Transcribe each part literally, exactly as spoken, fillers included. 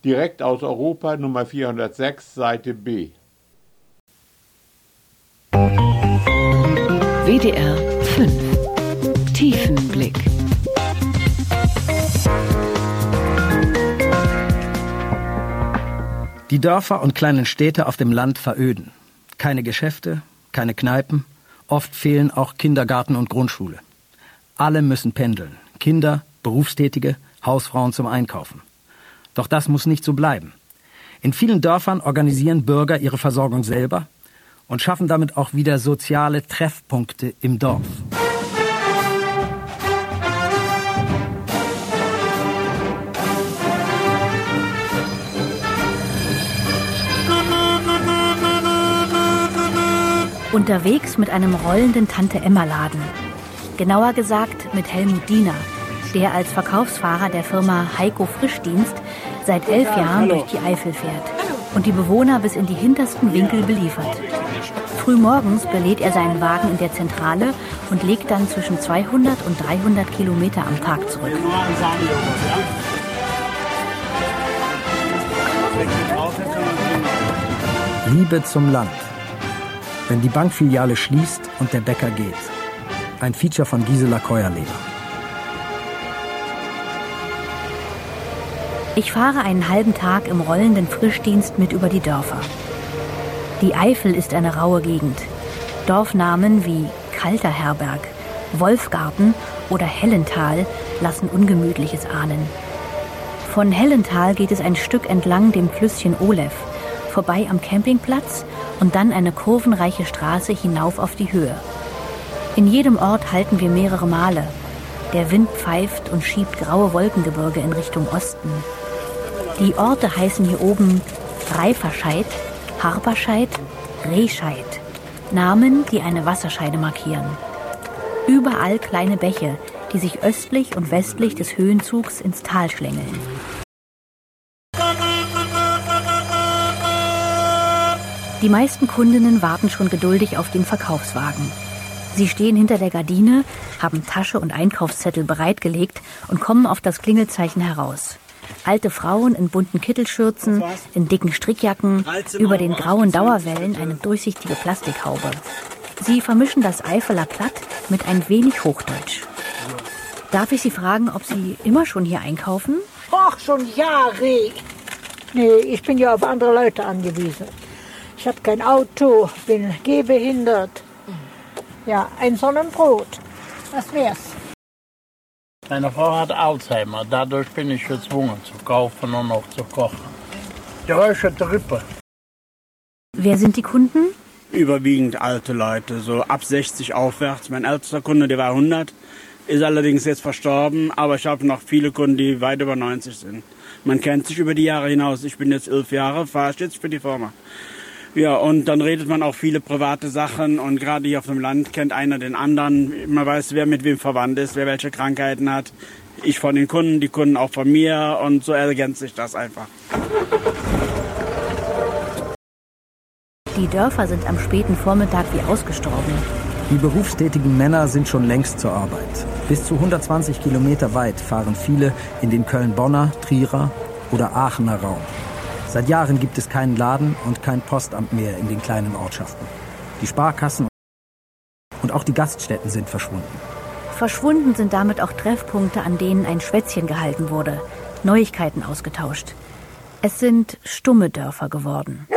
direkt aus Europa, Nummer vierhundertsechs, Seite B. W D R fünf Tiefenblick. Die Dörfer und kleinen Städte auf dem Land veröden. Keine Geschäfte, keine Kneipen, oft fehlen auch Kindergarten und Grundschule. Alle müssen pendeln. Kinder, Berufstätige, Hausfrauen zum Einkaufen. Doch das muss nicht so bleiben. In vielen Dörfern organisieren Bürger ihre Versorgung selber und schaffen damit auch wieder soziale Treffpunkte im Dorf. Unterwegs mit einem rollenden Tante-Emma-Laden. Genauer gesagt mit Helmut Diener, der als Verkaufsfahrer der Firma Heiko Frischdienst seit elf Jahren durch die Eifel fährt und die Bewohner bis in die hintersten Winkel beliefert. Frühmorgens belädt er seinen Wagen in der Zentrale und legt dann zwischen zweihundert und dreihundert Kilometer am Tag zurück. Liebe zum Land. Wenn die Bankfiliale schließt und der Bäcker geht. Ein Feature von Gisela Keuerleber. Ich fahre einen halben Tag im rollenden Frischdienst mit über die Dörfer. Die Eifel ist eine raue Gegend. Dorfnamen wie Kalter Herberg, Wolfgarten oder Hellental lassen Ungemütliches ahnen. Von Hellental geht es ein Stück entlang dem Flüsschen Olef, vorbei am Campingplatz und dann eine kurvenreiche Straße hinauf auf die Höhe. In jedem Ort halten wir mehrere Male. Der Wind pfeift und schiebt graue Wolkengebirge in Richtung Osten. Die Orte heißen hier oben Reiferscheid, Harperscheid, Rehscheid. Namen, die eine Wasserscheide markieren. Überall kleine Bäche, die sich östlich und westlich des Höhenzugs ins Tal schlängeln. Die meisten Kundinnen warten schon geduldig auf den Verkaufswagen. Sie stehen hinter der Gardine, haben Tasche und Einkaufszettel bereitgelegt und kommen auf das Klingelzeichen heraus. Alte Frauen in bunten Kittelschürzen, in dicken Strickjacken, über den grauen Dauerwellen eine durchsichtige Plastikhaube. Sie vermischen das Eifeler Platt mit ein wenig Hochdeutsch. Darf ich Sie fragen, ob Sie immer schon hier einkaufen? Ach, schon Jahre. Nee, ich bin ja auf andere Leute angewiesen. Ich habe kein Auto, bin gehbehindert. Ja, ein Sonnenbrot. Das wär's. Meine Frau hat Alzheimer, dadurch bin ich gezwungen zu kaufen und auch zu kochen. Die räucherte Rippe. Wer sind die Kunden? Überwiegend alte Leute, so ab sechzig aufwärts. Mein ältester Kunde, der war hundert, ist allerdings jetzt verstorben, aber ich habe noch viele Kunden, die weit über neunzig sind. Man kennt sich über die Jahre hinaus. Ich bin jetzt elf Jahre, fahre ich jetzt für die Firma. Ja, und dann redet man auch viele private Sachen und gerade hier auf dem Land kennt einer den anderen. Man weiß, wer mit wem verwandt ist, wer welche Krankheiten hat. Ich von den Kunden, die Kunden auch von mir und so ergänzt sich das einfach. Die Dörfer sind am späten Vormittag wie ausgestorben. Die berufstätigen Männer sind schon längst zur Arbeit. Bis zu hundertzwanzig Kilometer weit fahren viele in den Köln-Bonner, Trierer oder Aachener Raum. Seit Jahren gibt es keinen Laden und kein Postamt mehr in den kleinen Ortschaften. Die Sparkassen und auch die Gaststätten sind verschwunden. Verschwunden sind damit auch Treffpunkte, an denen ein Schwätzchen gehalten wurde, Neuigkeiten ausgetauscht. Es sind stumme Dörfer geworden.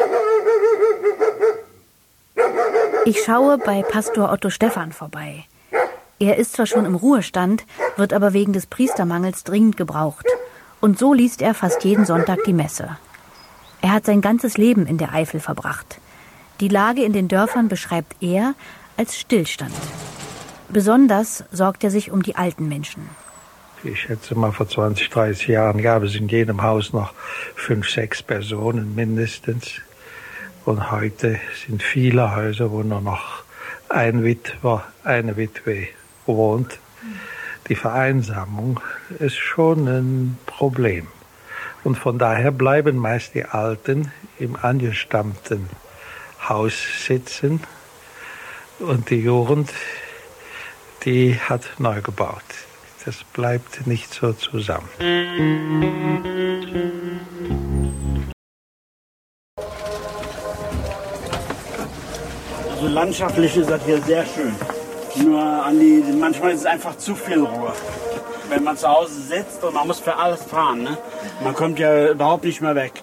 Ich schaue bei Pastor Otto Stephan vorbei. Er ist zwar schon im Ruhestand, wird aber wegen des Priestermangels dringend gebraucht. Und so liest er fast jeden Sonntag die Messe. Er hat sein ganzes Leben in der Eifel verbracht. Die Lage in den Dörfern beschreibt er als Stillstand. Besonders sorgt er sich um die alten Menschen. Ich schätze mal, vor zwanzig, dreißig Jahren gab es in jedem Haus noch fünf, sechs Personen mindestens. Und heute sind viele Häuser, wo nur noch ein Witwer, eine Witwe wohnt. Die Vereinsamung ist schon ein Problem. Und von daher bleiben meist die Alten im angestammten Haus sitzen. Und die Jugend, die hat neu gebaut. Das bleibt nicht so zusammen. landschaftlich ist das hier sehr schön. Nur an die, manchmal ist es einfach zu viel Ruhe. Wenn man zu Hause sitzt und man muss für alles fahren, ne? Man kommt ja überhaupt nicht mehr weg.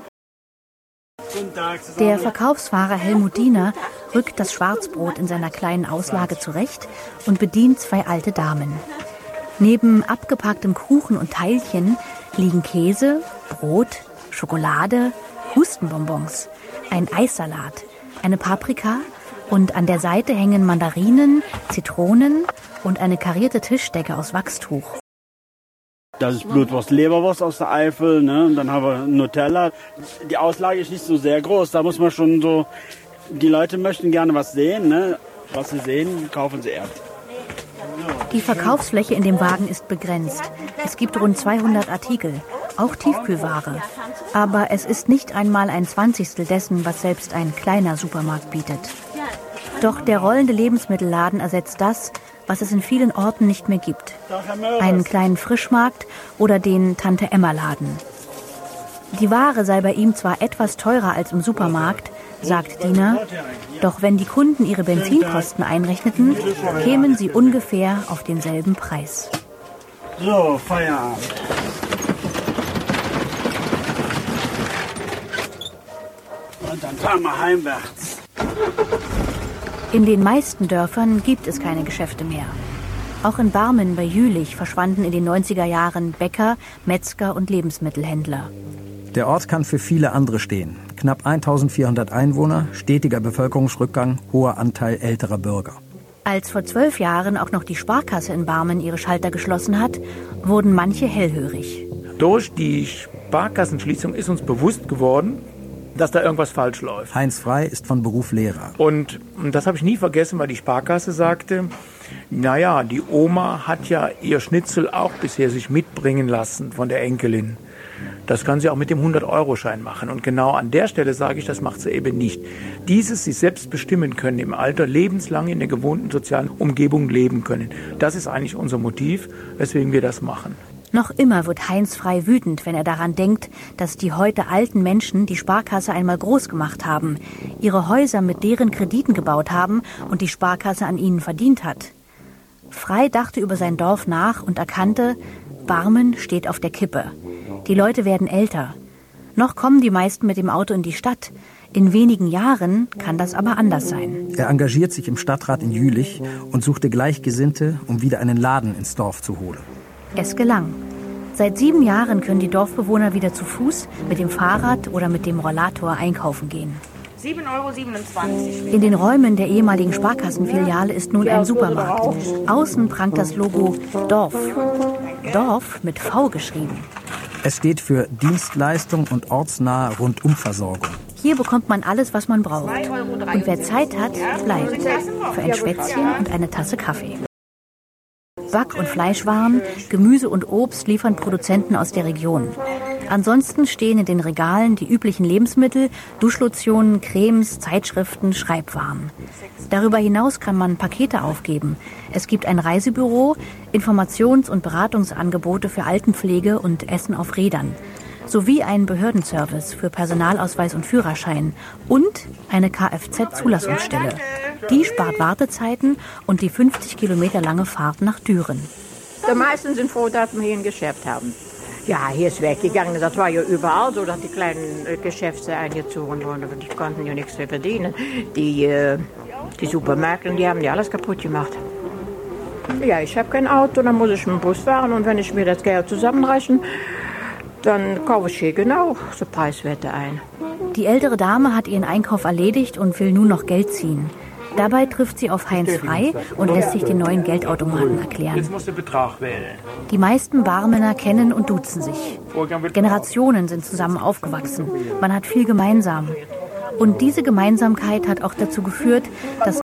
Der Verkaufsfahrer Helmut Diener rückt das Schwarzbrot in seiner kleinen Auslage zurecht und bedient zwei alte Damen. Neben abgepacktem Kuchen und Teilchen liegen Käse, Brot, Schokolade, Hustenbonbons, ein Eissalat, eine Paprika und an der Seite hängen Mandarinen, Zitronen und eine karierte Tischdecke aus Wachstuch. Das ist Blutwurst, Leberwurst aus der Eifel, ne? Und dann haben wir Nutella. Die Auslage ist nicht so sehr groß, da muss man schon so, die Leute möchten gerne was sehen, ne? Was sie sehen, kaufen sie erst. Die Verkaufsfläche in dem Wagen ist begrenzt. Es gibt rund zweihundert Artikel, auch Tiefkühlware. Aber es ist nicht einmal ein Zwanzigstel dessen, was selbst ein kleiner Supermarkt bietet. Doch der rollende Lebensmittelladen ersetzt das, was es in vielen Orten nicht mehr gibt. Einen kleinen Frischmarkt oder den Tante-Emma-Laden. Die Ware sei bei ihm zwar etwas teurer als im Supermarkt, sagt Diener, doch wenn die Kunden ihre Benzinkosten einrechneten, kämen sie ungefähr auf denselben Preis. So, Feierabend. Und dann fahren wir heimwärts. In den meisten Dörfern gibt es keine Geschäfte mehr. Auch in Barmen bei Jülich verschwanden in den neunziger Jahren Bäcker, Metzger und Lebensmittelhändler. Der Ort kann für viele andere stehen. Knapp eintausendvierhundert Einwohner, stetiger Bevölkerungsrückgang, hoher Anteil älterer Bürger. Als vor zwölf Jahren auch noch die Sparkasse in Barmen ihre Schalter geschlossen hat, wurden manche hellhörig. Durch die Sparkassenschließung ist uns bewusst geworden, dass da irgendwas falsch läuft. Heinz Frei ist von Beruf Lehrer. Und, und das habe ich nie vergessen, weil die Sparkasse sagte, naja, die Oma hat ja ihr Schnitzel auch bisher sich mitbringen lassen von der Enkelin. Das kann sie auch mit dem hundert-Euro-Schein machen. Und genau an der Stelle sage ich, das macht sie eben nicht. Dieses sich selbst bestimmen können im Alter, lebenslang in der gewohnten sozialen Umgebung leben können. Das ist eigentlich unser Motiv, weswegen wir das machen. Noch immer wird Heinz Frei wütend, wenn er daran denkt, dass die heute alten Menschen die Sparkasse einmal groß gemacht haben, ihre Häuser mit deren Krediten gebaut haben und die Sparkasse an ihnen verdient hat. Frei dachte über sein Dorf nach und erkannte, Barmen steht auf der Kippe. Die Leute werden älter. Noch kommen die meisten mit dem Auto in die Stadt. In wenigen Jahren kann das aber anders sein. Er engagiert sich im Stadtrat in Jülich und suchte Gleichgesinnte, um wieder einen Laden ins Dorf zu holen. Es gelang. Seit sieben Jahren können die Dorfbewohner wieder zu Fuß, mit dem Fahrrad oder mit dem Rollator einkaufen gehen. sieben Euro siebenundzwanzig. In den Räumen der ehemaligen Sparkassenfiliale ist nun ein Supermarkt. Außen prangt das Logo Dorf. Dorf mit V geschrieben. Es steht für Dienstleistung und ortsnahe Rundumversorgung. Hier bekommt man alles, was man braucht. Und wer Zeit hat, bleibt. Für ein Schwätzchen und eine Tasse Kaffee. Back- und Fleischwaren, Gemüse und Obst liefern Produzenten aus der Region. Ansonsten stehen in den Regalen die üblichen Lebensmittel, Duschlotionen, Cremes, Zeitschriften, Schreibwaren. Darüber hinaus kann man Pakete aufgeben. Es gibt ein Reisebüro, Informations- und Beratungsangebote für Altenpflege und Essen auf Rädern. Sowie einen Behördenservice für Personalausweis und Führerschein und eine Kfz-Zulassungsstelle. Die spart Wartezeiten und die fünfzig Kilometer lange Fahrt nach Düren. Die meisten sind froh, dass wir hier ein Geschäft haben. Ja, hier ist weggegangen. Das war ja überall so, dass die kleinen Geschäfte eingezogen wurden. Die konnten ja nichts mehr verdienen. Die, die Supermärkte, die haben ja alles kaputt gemacht. Ja, ich habe kein Auto, dann muss ich mit dem Bus fahren. Und wenn ich mir das Geld zusammenrechne, dann kaufe ich hier genau so Preiswerte ein. Die ältere Dame hat ihren Einkauf erledigt und will nun noch Geld ziehen. Dabei trifft sie auf Heinz Frei und lässt sich den neuen Geldautomaten erklären. Jetzt musst du Betrag wählen. Die meisten Barmener kennen und duzen sich. Generationen sind zusammen aufgewachsen. Man hat viel gemeinsam. Und diese Gemeinsamkeit hat auch dazu geführt, dass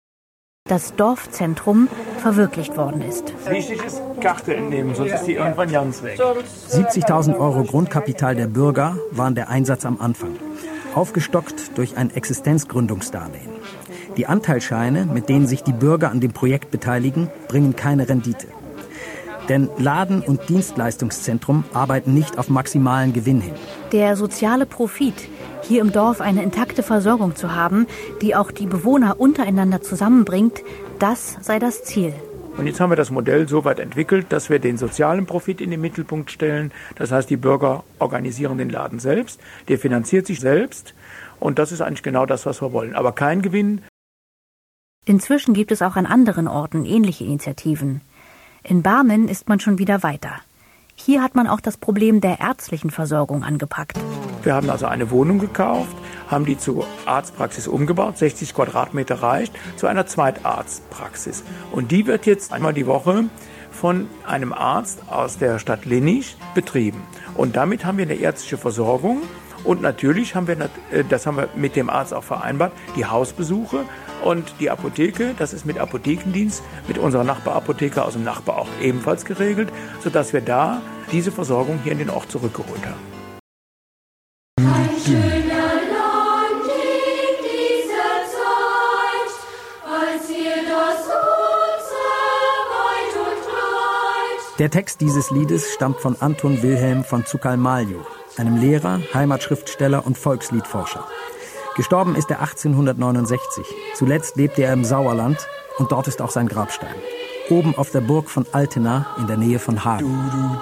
das Dorfzentrum verwirklicht worden ist. Wichtig ist, Karte entnehmen, sonst ist die irgendwann ganz weg. siebzigtausend Euro Grundkapital der Bürger waren der Einsatz am Anfang. Aufgestockt durch ein Existenzgründungsdarlehen. Die Anteilsscheine, mit denen sich die Bürger an dem Projekt beteiligen, bringen keine Rendite. Denn Laden- und Dienstleistungszentrum arbeiten nicht auf maximalen Gewinn hin. Der soziale Profit, hier im Dorf eine intakte Versorgung zu haben, die auch die Bewohner untereinander zusammenbringt, das sei das Ziel. Und jetzt haben wir das Modell so weit entwickelt, dass wir den sozialen Profit in den Mittelpunkt stellen. Das heißt, die Bürger organisieren den Laden selbst, der finanziert sich selbst. Und das ist eigentlich genau das, was wir wollen. Aber kein Gewinn. Inzwischen gibt es auch an anderen Orten ähnliche Initiativen. In Barmen ist man schon wieder weiter. Hier hat man auch das Problem der ärztlichen Versorgung angepackt. Wir haben also eine Wohnung gekauft, haben die zur Arztpraxis umgebaut, sechzig Quadratmeter reicht, zu einer Zweitarztpraxis. Und die wird jetzt einmal die Woche von einem Arzt aus der Stadt Linnich betrieben. Und damit haben wir eine ärztliche Versorgung. Und natürlich haben wir, das haben wir mit dem Arzt auch vereinbart, die Hausbesuche und die Apotheke, das ist mit Apothekendienst, mit unserer Nachbarapotheke aus dem Nachbarort ebenfalls geregelt, sodass wir da diese Versorgung hier in den Ort zurückgeholt haben. Ein schöner Land in dieser Zeit, als wir das unsere weit und breit. Der Text dieses Liedes stammt von Anton Wilhelm von Tsukalmaju, einem Lehrer, Heimatschriftsteller und Volksliedforscher. Gestorben ist er achtzehnhundertneunundsechzig. Zuletzt lebte er im Sauerland und dort ist auch sein Grabstein. Oben auf der Burg von Altena in der Nähe von Hagen.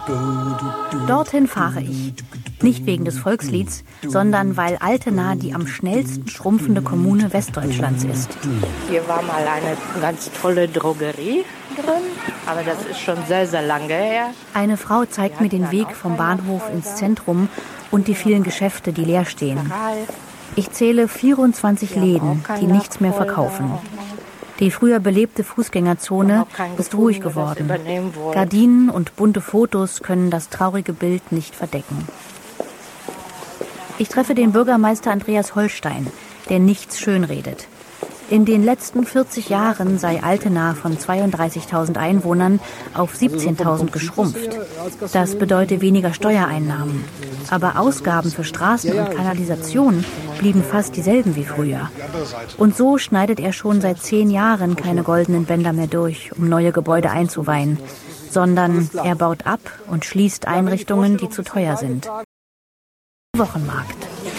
Dorthin fahre ich. Nicht wegen des Volkslieds, sondern weil Altena die am schnellsten schrumpfende Kommune Westdeutschlands ist. Hier war mal eine ganz tolle Drogerie drin, aber das ist schon sehr, sehr lange her. Eine Frau zeigt mir den Weg vom Bahnhof ins Zentrum und die vielen Geschäfte, die leer stehen. Ich zähle vierundzwanzig Läden, die nichts mehr verkaufen. Die früher belebte Fußgängerzone ist ruhig geworden. Gardinen und bunte Fotos können das traurige Bild nicht verdecken. Ich treffe den Bürgermeister Andreas Holstein, der nichts schönredet. In den letzten vierzig Jahren sei Altena von zweiunddreißigtausend Einwohnern auf siebzehntausend geschrumpft. Das bedeutet weniger Steuereinnahmen. Aber Ausgaben für Straßen und Kanalisation blieben fast dieselben wie früher. Und so schneidet er schon seit zehn Jahren keine goldenen Bänder mehr durch, um neue Gebäude einzuweihen, sondern er baut ab und schließt Einrichtungen, die zu teuer sind. Wochenmarkt.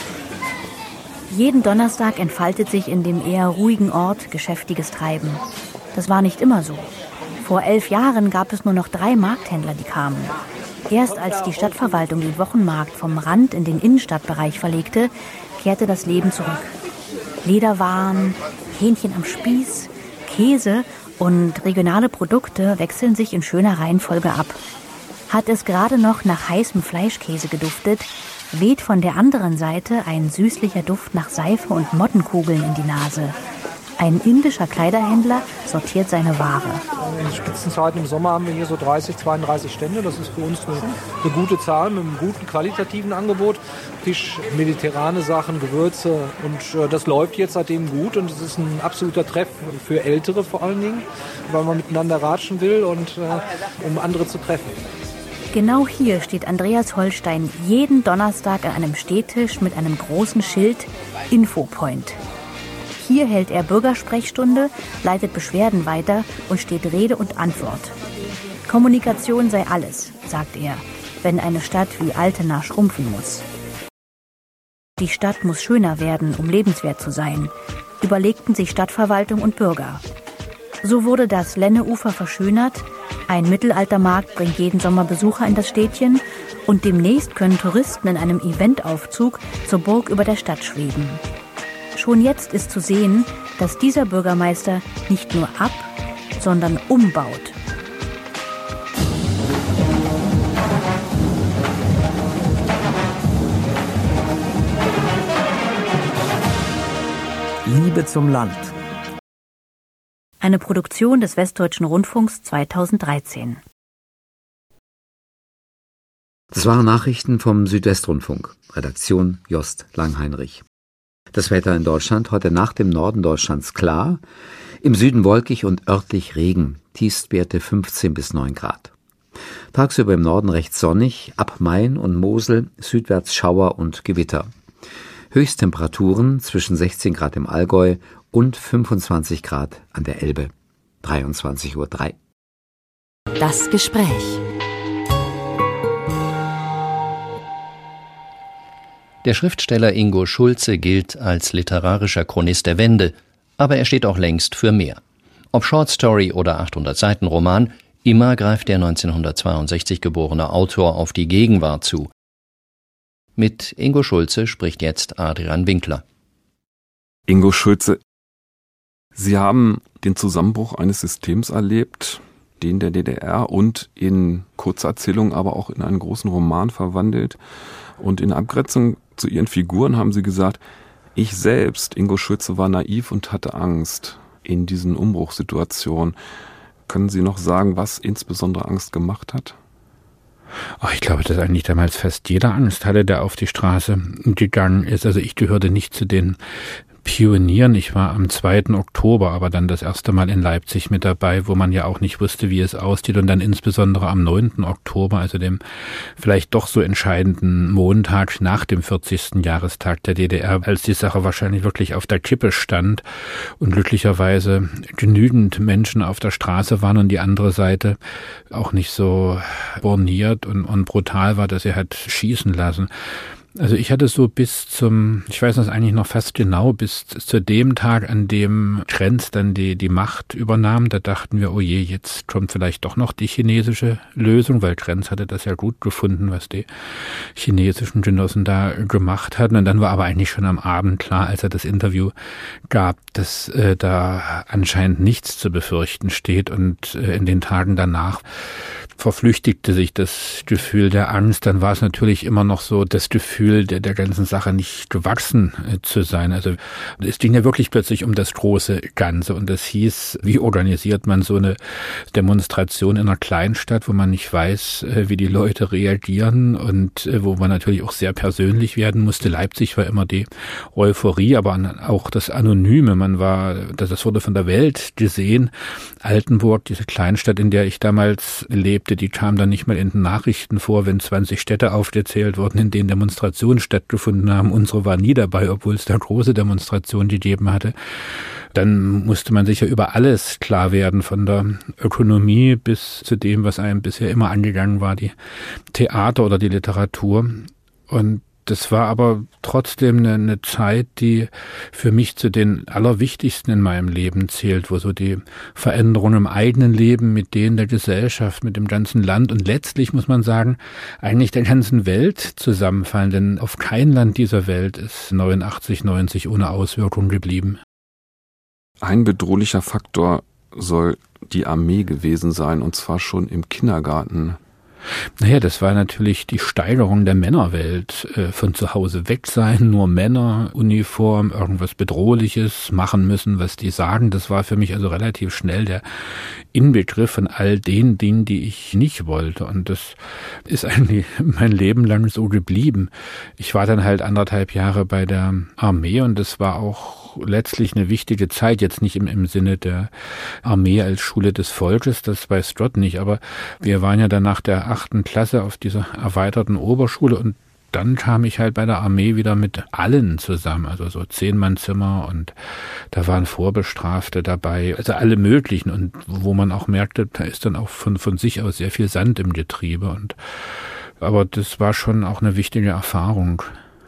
Jeden Donnerstag entfaltet sich in dem eher ruhigen Ort geschäftiges Treiben. Das war nicht immer so. Vor elf Jahren gab es nur noch drei Markthändler, die kamen. Erst als die Stadtverwaltung den Wochenmarkt vom Rand in den Innenstadtbereich verlegte, kehrte das Leben zurück. Lederwaren, Hähnchen am Spieß, Käse und regionale Produkte wechseln sich in schöner Reihenfolge ab. Hat es gerade noch nach heißem Fleischkäse geduftet, weht von der anderen Seite ein süßlicher Duft nach Seife und Mottenkugeln in die Nase. Ein indischer Kleiderhändler sortiert seine Ware. In Spitzenzeiten im Sommer haben wir hier so dreißig, zweiunddreißig Stände. Das ist für uns eine, eine gute Zahl mit einem guten qualitativen Angebot. Fisch, mediterrane Sachen, Gewürze und äh, das läuft jetzt seitdem gut und es ist ein absoluter Treff für Ältere vor allen Dingen, weil man miteinander ratschen will und äh, um andere zu treffen. Genau hier steht Andreas Holstein jeden Donnerstag an einem Stehtisch mit einem großen Schild Infopoint. Hier hält er Bürgersprechstunde, leitet Beschwerden weiter und steht Rede und Antwort. Kommunikation sei alles, sagt er, wenn eine Stadt wie Altena schrumpfen muss. Die Stadt muss schöner werden, um lebenswert zu sein, überlegten sich Stadtverwaltung und Bürger. So wurde das Lenneufer verschönert, ein Mittelaltermarkt bringt jeden Sommer Besucher in das Städtchen und demnächst können Touristen in einem Eventaufzug zur Burg über der Stadt schweben. Schon jetzt ist zu sehen, dass dieser Bürgermeister nicht nur ab, sondern umbaut. Liebe zum Land. Eine Produktion des Westdeutschen Rundfunks zweitausenddreizehn. Das waren Nachrichten vom Südwestrundfunk. Redaktion Jost Langheinrich. Das Wetter in Deutschland heute nach dem Norden Deutschlands klar, im Süden wolkig und örtlich Regen, Tiefstwerte fünfzehn bis neun Grad. Tagsüber im Norden recht sonnig, ab Main und Mosel südwärts Schauer und Gewitter. Höchsttemperaturen zwischen sechzehn Grad im Allgäu und fünfundzwanzig Grad an der Elbe. dreiundzwanzig Uhr drei. Das Gespräch. Der Schriftsteller Ingo Schulze gilt als literarischer Chronist der Wende, aber er steht auch längst für mehr. Ob Shortstory oder achthundert-Seiten-Roman, immer greift der neunzehnhundertzweiundsechzig geborene Autor auf die Gegenwart zu. Mit Ingo Schulze spricht jetzt Adrian Winkler. Ingo Schulze, Sie haben den Zusammenbruch eines Systems erlebt, den der D D R, und in Kurzerzählungen, aber auch in einen großen Roman verwandelt. Und in Abgrenzung zu Ihren Figuren haben Sie gesagt, ich selbst, Ingo Schulze, war naiv und hatte Angst in diesen Umbruchssituationen. Können Sie noch sagen, was insbesondere Angst gemacht hat? Oh, ich glaube, dass eigentlich damals fast jeder Angst hatte, der auf die Straße gegangen ist. Also ich gehörte nicht zu den Pionieren. Ich war am zweiten Oktober, aber dann das erste Mal in Leipzig mit dabei, wo man ja auch nicht wusste, wie es aussieht. Und dann insbesondere am neunten Oktober, also dem vielleicht doch so entscheidenden Montag nach dem vierzigsten Jahrestag der D D R, als die Sache wahrscheinlich wirklich auf der Kippe stand und glücklicherweise genügend Menschen auf der Straße waren und die andere Seite auch nicht so borniert und, und brutal war, dass sie hat schießen lassen. Also ich hatte so bis zum, ich weiß das eigentlich noch fast genau, bis zu dem Tag, an dem Trenz dann die, die Macht übernahm, da dachten wir, oh je, jetzt kommt vielleicht doch noch die chinesische Lösung, weil Trenz hatte das ja gut gefunden, was die chinesischen Genossen da gemacht hatten. Und dann war aber eigentlich schon am Abend klar, als er das Interview gab, dass äh, da anscheinend nichts zu befürchten steht. Und äh, in den Tagen danach verflüchtigte sich das Gefühl der Angst. Dann war es natürlich immer noch so das Gefühl, der, der ganzen Sache nicht gewachsen äh, zu sein. Also es ging ja wirklich plötzlich um das große Ganze und das hieß, wie organisiert man so eine Demonstration in einer Kleinstadt, wo man nicht weiß, äh, wie die Leute reagieren und äh, wo man natürlich auch sehr persönlich werden musste. Leipzig war immer die Euphorie, aber auch das Anonyme. Man war, das wurde von der Welt gesehen. Altenburg, diese Kleinstadt, in der ich damals lebte, die kam dann nicht mal in den Nachrichten vor, wenn zwanzig Städte aufgezählt wurden, in denen Demonstrationen stattgefunden haben. Unsere war nie dabei, obwohl es da große Demonstrationen gegeben hatte. Dann musste man sich ja über alles klar werden, von der Ökonomie bis zu dem, was einem bisher immer angegangen war, die Theater oder die Literatur. Und das war aber trotzdem eine, eine Zeit, die für mich zu den allerwichtigsten in meinem Leben zählt, wo so die Veränderungen im eigenen Leben mit denen der Gesellschaft, mit dem ganzen Land und letztlich, muss man sagen, eigentlich der ganzen Welt zusammenfallen. Denn auf kein Land dieser Welt ist neunundachtzig, neunzig ohne Auswirkung geblieben. Ein bedrohlicher Faktor soll die Armee gewesen sein, und zwar schon im Kindergarten. Naja, das war natürlich die Steigerung der Männerwelt. Äh, von zu Hause weg sein, nur Männer, Uniform, irgendwas Bedrohliches machen müssen, was die sagen. Das war für mich also relativ schnell der Inbegriff von all den Dingen, die ich nicht wollte. Und das ist eigentlich mein Leben lang so geblieben. Ich war dann halt anderthalb Jahre bei der Armee und das war auch letztlich eine wichtige Zeit, jetzt nicht im, im Sinne der Armee als Schule des Volkes, das weiß Gott nicht, aber wir waren ja dann nach der achten Klasse auf dieser erweiterten Oberschule und dann kam ich halt bei der Armee wieder mit allen zusammen, also so Zehn-Mann-Zimmer und da waren Vorbestrafte dabei, also alle möglichen und wo man auch merkte, da ist dann auch von, von sich aus sehr viel Sand im Getriebe und aber das war schon auch eine wichtige Erfahrung.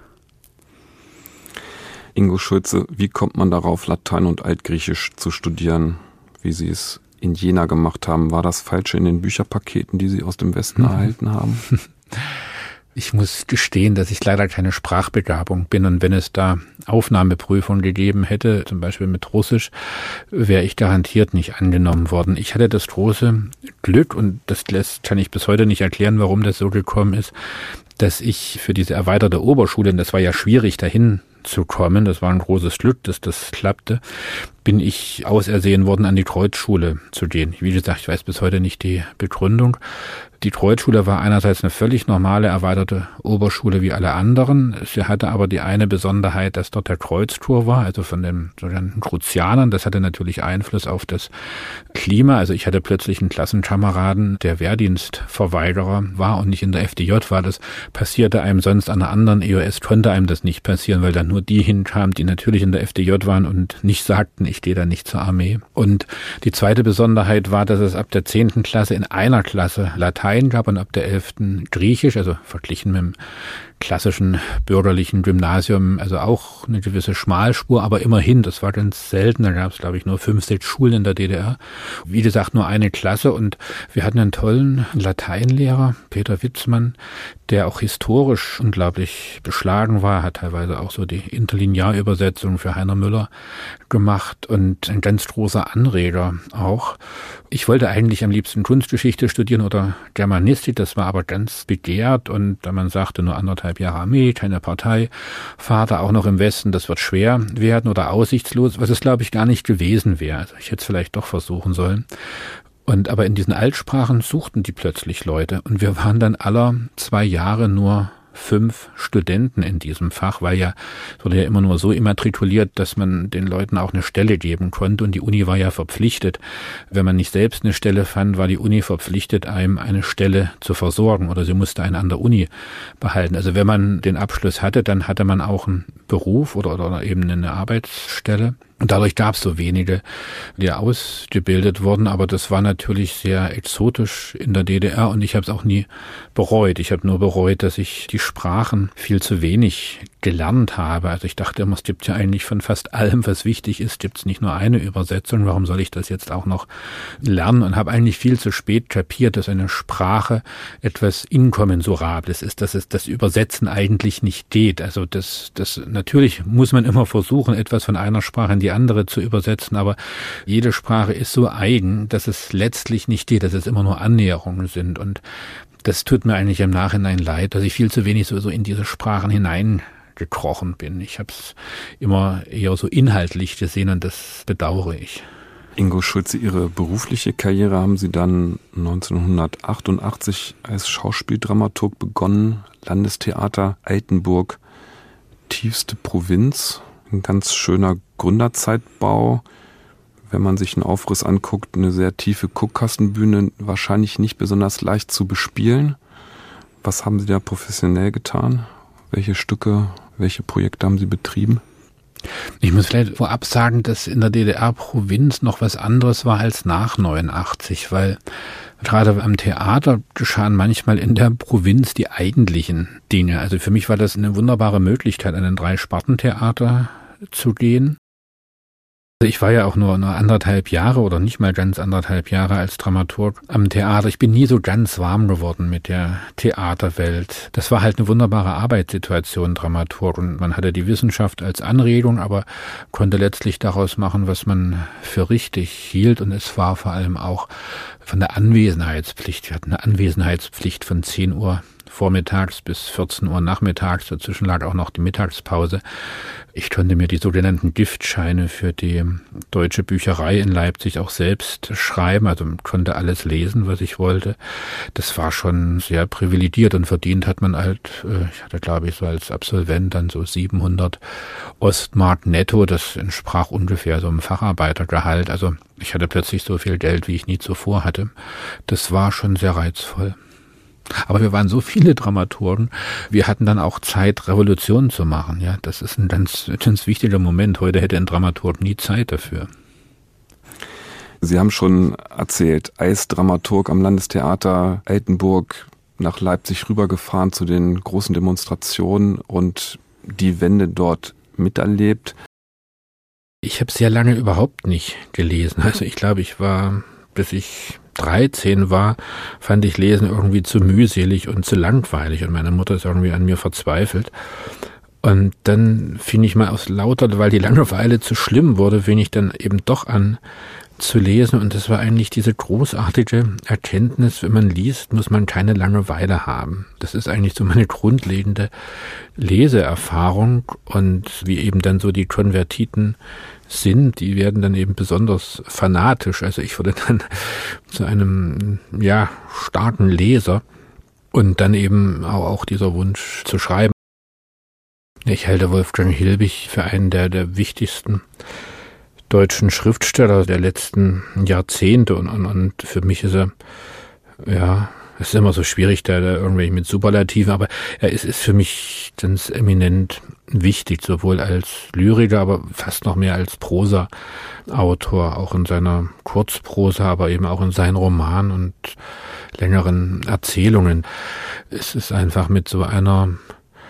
Ingo Schulze, wie kommt man darauf, Latein und Altgriechisch zu studieren, wie Sie es in Jena gemacht haben? War das falsch in den Bücherpaketen, die Sie aus dem Westen mhm. erhalten haben? Ich muss gestehen, dass ich leider keine Sprachbegabung bin und wenn es da Aufnahmeprüfungen gegeben hätte, zum Beispiel mit Russisch, wäre ich garantiert nicht angenommen worden. Ich hatte das große Glück und das lässt, kann ich bis heute nicht erklären, warum das so gekommen ist, dass ich für diese erweiterte Oberschule, und das war ja schwierig dahin zu kommen, das war ein großes Glück, dass das klappte, bin ich ausersehen worden, an die Kreuzschule zu gehen. Wie gesagt, ich weiß bis heute nicht die Begründung. Die Kreuzschule war einerseits eine völlig normale, erweiterte Oberschule wie alle anderen. Sie hatte aber die eine Besonderheit, dass dort der Kreuzchor war, also von den sogenannten Kruzianern. Das hatte natürlich Einfluss auf das Klima. Also ich hatte plötzlich einen Klassenkameraden, der Wehrdienstverweigerer war und nicht in der F D J war. Das passierte einem sonst an einer anderen E O S, konnte einem das nicht passieren, weil dann nur die hinkamen, die natürlich in der F D J waren und nicht sagten, ich gehe da nicht zur Armee. Und die zweite Besonderheit war, dass es ab der zehnten Klasse in einer Klasse Latein gab und ab der elften Griechisch, also verglichen mit dem klassischen bürgerlichen Gymnasium, also auch eine gewisse Schmalspur, aber immerhin, das war ganz selten, da gab es, glaube ich, nur fünf, sechs Schulen in der D D R. Wie gesagt, nur eine Klasse und wir hatten einen tollen Lateinlehrer, Peter Witzmann, der auch historisch unglaublich beschlagen war, hat teilweise auch so die Interlinearübersetzung für Heiner Müller gemacht und ein ganz großer Anreger auch. Ich wollte eigentlich am liebsten Kunstgeschichte studieren oder Germanistik, das war aber ganz begehrt und da man sagte, nur anderthalb Jahre Armee, keine Partei, Vater auch noch im Westen, das wird schwer werden oder aussichtslos, was es glaube ich gar nicht gewesen wäre. Also ich hätte es vielleicht doch versuchen sollen. Und aber in diesen Altsprachen suchten die plötzlich Leute und wir waren dann aller zwei Jahre nur fünf Studenten in diesem Fach, weil ja, es wurde ja immer nur so immatrikuliert, dass man den Leuten auch eine Stelle geben konnte und die Uni war ja verpflichtet. Wenn man nicht selbst eine Stelle fand, war die Uni verpflichtet, einem eine Stelle zu versorgen oder sie musste einen an der Uni behalten. Also wenn man den Abschluss hatte, dann hatte man auch einen Beruf oder, oder eben eine Arbeitsstelle. Und dadurch gab es so wenige, die ausgebildet wurden, aber das war natürlich sehr exotisch in der D D R und ich habe es auch nie bereut. Ich habe nur bereut, dass ich die Sprachen viel zu wenig gelernt habe. Also ich dachte immer, es gibt ja eigentlich von fast allem, was wichtig ist, gibt es nicht nur eine Übersetzung. Warum soll ich das jetzt auch noch lernen? Und habe eigentlich viel zu spät kapiert, dass eine Sprache etwas Inkommensurables ist, dass es das Übersetzen eigentlich nicht geht. Also das, das natürlich muss man immer versuchen, etwas von einer Sprache in die andere zu übersetzen, aber jede Sprache ist so eigen, dass es letztlich nicht geht, dass es immer nur Annäherungen sind und das tut mir eigentlich im Nachhinein leid, dass ich viel zu wenig so, so in diese Sprachen hineingekrochen bin. Ich habe es immer eher so inhaltlich gesehen und das bedauere ich. Ingo Schulze, Ihre berufliche Karriere haben Sie dann neunzehnhundertachtundachtzig als Schauspieldramaturg begonnen, Landestheater Altenburg, tiefste Provinz. Ein ganz schöner Gründerzeitbau. Wenn man sich einen Aufriss anguckt, eine sehr tiefe Guckkastenbühne, wahrscheinlich nicht besonders leicht zu bespielen. Was haben Sie da professionell getan? Welche Stücke, welche Projekte haben Sie betrieben? Ich muss vielleicht vorab sagen, dass in der D D R-Provinz noch was anderes war als nach neunundachtzig, weil gerade am Theater geschahen manchmal in der Provinz die eigentlichen Dinge. Also für mich war das eine wunderbare Möglichkeit, an ein Drei-Sparten-Theater zu gehen. Ich war ja auch nur, nur anderthalb Jahre oder nicht mal ganz anderthalb Jahre als Dramaturg am Theater. Ich bin nie so ganz warm geworden mit der Theaterwelt. Das war halt eine wunderbare Arbeitssituation, Dramaturg. Und man hatte die Wissenschaft als Anregung, aber konnte letztlich daraus machen, was man für richtig hielt. Und es war vor allem auch von der Anwesenheitspflicht. Wir hatten eine Anwesenheitspflicht von zehn Uhr vormittags bis vierzehn Uhr nachmittags. Dazwischen lag auch noch die Mittagspause. Ich konnte mir die sogenannten Giftscheine für die Deutsche Bücherei in Leipzig auch selbst schreiben, also konnte alles lesen, was ich wollte. Das war schon sehr privilegiert und verdient hat man halt, ich hatte glaube ich so als Absolvent dann so siebenhundert Ostmark netto, das entsprach ungefähr so einem Facharbeitergehalt. Also ich hatte plötzlich so viel Geld, wie ich nie zuvor hatte. Das war schon sehr reizvoll. Aber wir waren so viele Dramaturgen, wir hatten dann auch Zeit, Revolutionen zu machen. Ja, das ist ein ganz, ganz wichtiger Moment. Heute hätte ein Dramaturg nie Zeit dafür. Sie haben schon erzählt, als Dramaturg am Landestheater Altenburg nach Leipzig rübergefahren zu den großen Demonstrationen und die Wende dort miterlebt. Ich habe sehr lange überhaupt nicht gelesen. Also ich glaube, ich war, bis ich dreizehn war, fand ich Lesen irgendwie zu mühselig und zu langweilig und meine Mutter ist irgendwie an mir verzweifelt. Und dann fing ich mal aus lauter, weil die Langeweile zu schlimm wurde, fing ich dann eben doch an zu lesen und das war eigentlich diese großartige Erkenntnis, wenn man liest, muss man keine Langeweile haben. Das ist eigentlich so meine grundlegende Leseerfahrung und wie eben dann so die Konvertiten sind, die werden dann eben besonders fanatisch. Also ich wurde dann zu einem, ja, starken Leser und dann eben auch, auch dieser Wunsch zu schreiben. Ich halte Wolfgang Hilbig für einen der, der wichtigsten deutschen Schriftsteller der letzten Jahrzehnte und, und, und für mich ist er, ja, es ist immer so schwierig, da, da irgendwie mit Superlativen, aber er ist, ist für mich ganz eminent wichtig, sowohl als Lyriker, aber fast noch mehr als Prosa-Autor, auch in seiner Kurzprosa, aber eben auch in seinen Romanen und längeren Erzählungen. Es ist einfach mit so einer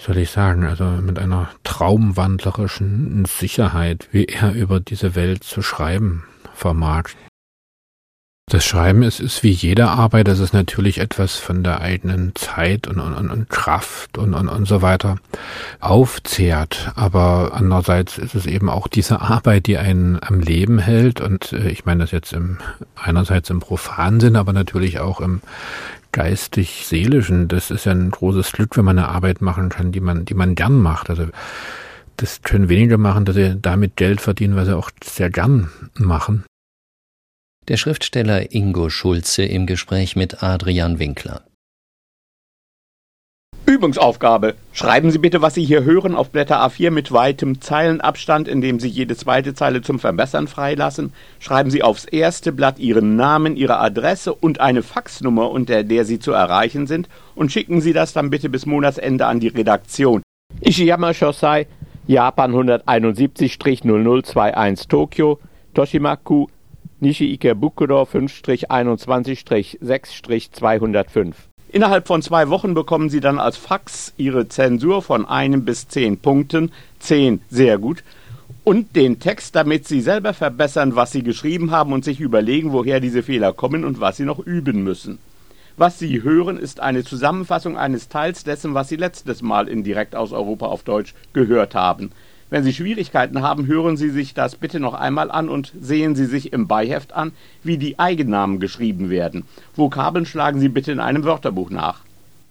soll ich sagen, also mit einer traumwandlerischen Sicherheit, wie er über diese Welt zu schreiben vermag. Das Schreiben ist, ist wie jede Arbeit, das ist natürlich etwas von der eigenen Zeit und, und, und Kraft und, und, und so weiter aufzehrt. Aber andererseits ist es eben auch diese Arbeit, die einen am Leben hält. Und äh, ich meine das jetzt im einerseits im profanen Sinn, aber natürlich auch im geistig-seelischen. Das ist ja ein großes Glück, wenn man eine Arbeit machen kann, die man, die man gern macht. Also das können wenige machen, dass sie damit Geld verdienen, was sie auch sehr gern machen. Der Schriftsteller Ingo Schulze im Gespräch mit Adrian Winkler. Übungsaufgabe. Schreiben Sie bitte, was Sie hier hören, auf Blätter A vier mit weitem Zeilenabstand, indem Sie jede zweite Zeile zum Verbessern freilassen. Schreiben Sie aufs erste Blatt Ihren Namen, Ihre Adresse und eine Faxnummer, unter der Sie zu erreichen sind, und schicken Sie das dann bitte bis Monatsende an die Redaktion. Ishiyama Shosai, Japan hunderteinundsiebzig null null einundzwanzig Tokio, Toshimaku, Nishi Ikebukuro fünf einundzwanzig sechs zweihundertfünf. Innerhalb von zwei Wochen bekommen Sie dann als Fax Ihre Zensur von einem bis zehn Punkten, zehn sehr gut, und den Text, damit Sie selber verbessern, was Sie geschrieben haben und sich überlegen, woher diese Fehler kommen und was Sie noch üben müssen. Was Sie hören, ist eine Zusammenfassung eines Teils dessen, was Sie letztes Mal in Direkt aus Europa auf Deutsch gehört haben. Wenn Sie Schwierigkeiten haben, hören Sie sich das bitte noch einmal an und sehen Sie sich im Beiheft an, wie die Eigennamen geschrieben werden. Vokabeln schlagen Sie bitte in einem Wörterbuch nach.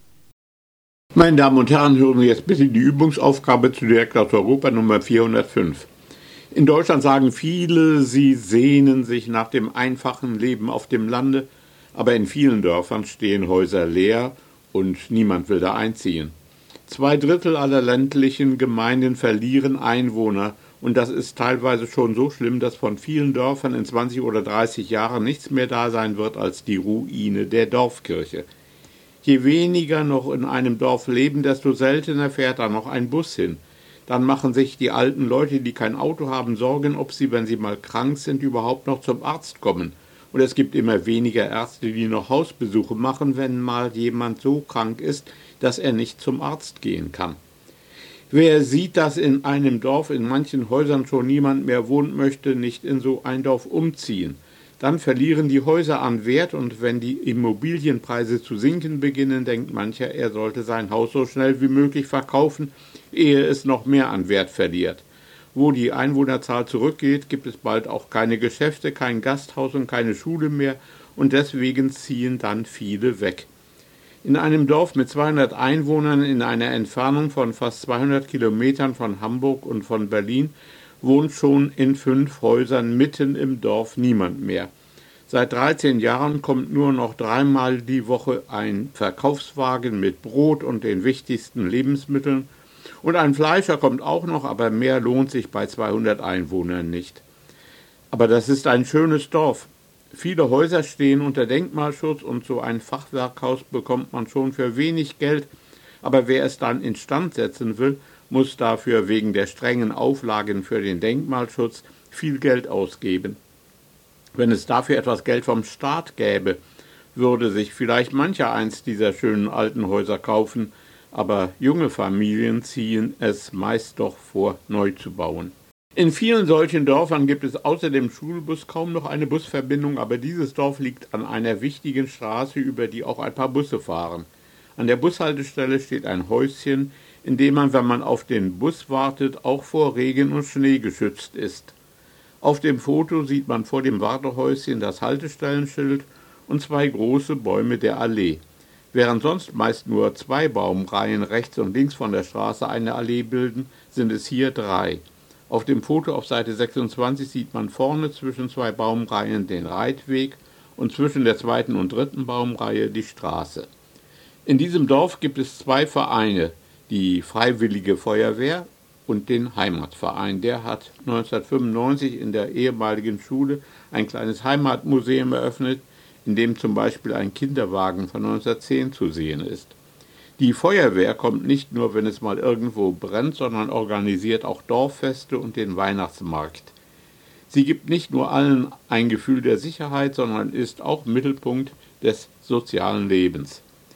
Meine Damen und Herren, hören Sie jetzt bitte die Übungsaufgabe zu Direkt aus Europa Nummer vierhundertfünf. In Deutschland sagen viele, sie sehnen sich nach dem einfachen Leben auf dem Lande, aber in vielen Dörfern stehen Häuser leer und niemand will da einziehen. Zwei Drittel aller ländlichen Gemeinden verlieren Einwohner, und das ist teilweise schon so schlimm, dass von vielen Dörfern in zwanzig oder dreißig Jahren nichts mehr da sein wird als die Ruine der Dorfkirche. Je weniger noch in einem Dorf leben, desto seltener fährt da noch ein Bus hin. Dann machen sich die alten Leute, die kein Auto haben, Sorgen, ob sie, wenn sie mal krank sind, überhaupt noch zum Arzt kommen. Und es gibt immer weniger Ärzte, die noch Hausbesuche machen, wenn mal jemand so krank ist, dass er nicht zum Arzt gehen kann. Wer sieht, dass in einem Dorf in manchen Häusern schon niemand mehr wohnt, möchte nicht in so ein Dorf umziehen. Dann verlieren die Häuser an Wert, und wenn die Immobilienpreise zu sinken beginnen, denkt mancher, er sollte sein Haus so schnell wie möglich verkaufen, ehe es noch mehr an Wert verliert. Wo die Einwohnerzahl zurückgeht, gibt es bald auch keine Geschäfte, kein Gasthaus und keine Schule mehr, und deswegen ziehen dann viele weg. In einem Dorf mit zweihundert Einwohnern in einer Entfernung von fast zweihundert Kilometern von Hamburg und von Berlin wohnt schon in fünf Häusern mitten im Dorf niemand mehr. Seit dreizehn Jahren kommt nur noch dreimal die Woche ein Verkaufswagen mit Brot und den wichtigsten Lebensmitteln, und ein Fleischer kommt auch noch, aber mehr lohnt sich bei zweihundert Einwohnern nicht. Aber das ist ein schönes Dorf. Viele Häuser stehen unter Denkmalschutz, und so ein Fachwerkhaus bekommt man schon für wenig Geld, aber wer es dann instand setzen will, muss dafür wegen der strengen Auflagen für den Denkmalschutz viel Geld ausgeben. Wenn es dafür etwas Geld vom Staat gäbe, würde sich vielleicht mancher eins dieser schönen alten Häuser kaufen, aber junge Familien ziehen es meist doch vor, neu zu bauen. In vielen solchen Dörfern gibt es außer dem Schulbus kaum noch eine Busverbindung, aber dieses Dorf liegt an einer wichtigen Straße, über die auch ein paar Busse fahren. An der Bushaltestelle steht ein Häuschen, in dem man, wenn man auf den Bus wartet, auch vor Regen und Schnee geschützt ist. Auf dem Foto sieht man vor dem Wartehäuschen das Haltestellenschild und zwei große Bäume der Allee. Während sonst meist nur zwei Baumreihen rechts und links von der Straße eine Allee bilden, sind es hier drei. Auf dem Foto auf Seite sechsundzwanzig sieht man vorne zwischen zwei Baumreihen den Reitweg und zwischen der zweiten und dritten Baumreihe die Straße. In diesem Dorf gibt es zwei Vereine, die Freiwillige Feuerwehr und den Heimatverein. Der hat neunzehnhundertfünfundneunzig in der ehemaligen Schule ein kleines Heimatmuseum eröffnet, in dem zum Beispiel ein Kinderwagen von neunzehnhundertzehn zu sehen ist. Die Feuerwehr kommt nicht nur, wenn es mal irgendwo brennt, sondern organisiert auch Dorffeste und den Weihnachtsmarkt. Sie gibt nicht nur allen ein Gefühl der Sicherheit, sondern ist auch Mittelpunkt des sozialen Lebens.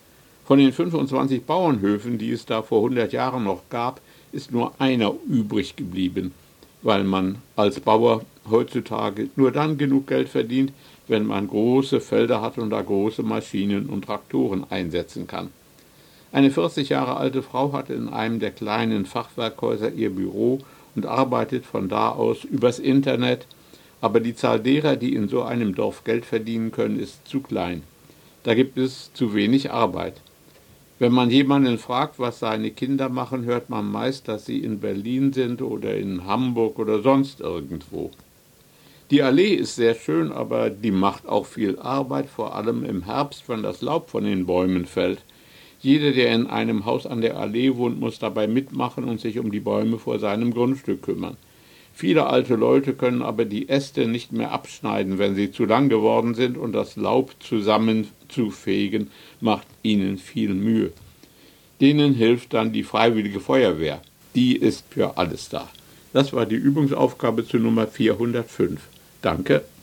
Von den fünfundzwanzig Bauernhöfen, die es da vor hundert Jahren noch gab, ist nur einer übrig geblieben, weil man als Bauer heutzutage nur dann genug Geld verdient, wenn man große Felder hat und da große Maschinen und Traktoren einsetzen kann. Eine vierzig Jahre alte Frau hat in einem der kleinen Fachwerkhäuser ihr Büro und arbeitet von da aus übers Internet, aber die Zahl derer, die in so einem Dorf Geld verdienen können, ist zu klein. Da gibt es zu wenig Arbeit. Wenn man jemanden fragt, was seine Kinder machen, hört man meist, dass sie in Berlin sind oder in Hamburg oder sonst irgendwo. Die Allee ist sehr schön, aber die macht auch viel Arbeit, vor allem im Herbst, wenn das Laub von den Bäumen fällt. Jeder, der in einem Haus an der Allee wohnt, muss dabei mitmachen und sich um die Bäume vor seinem Grundstück kümmern. Viele alte Leute können aber die Äste nicht mehr abschneiden, wenn sie zu lang geworden sind, und das Laub zusammenzufegen macht ihnen viel Mühe. Denen hilft dann die Freiwillige Feuerwehr. Die ist für alles da. Das war die Übungsaufgabe zu Nummer vierhundertfünf. Danke.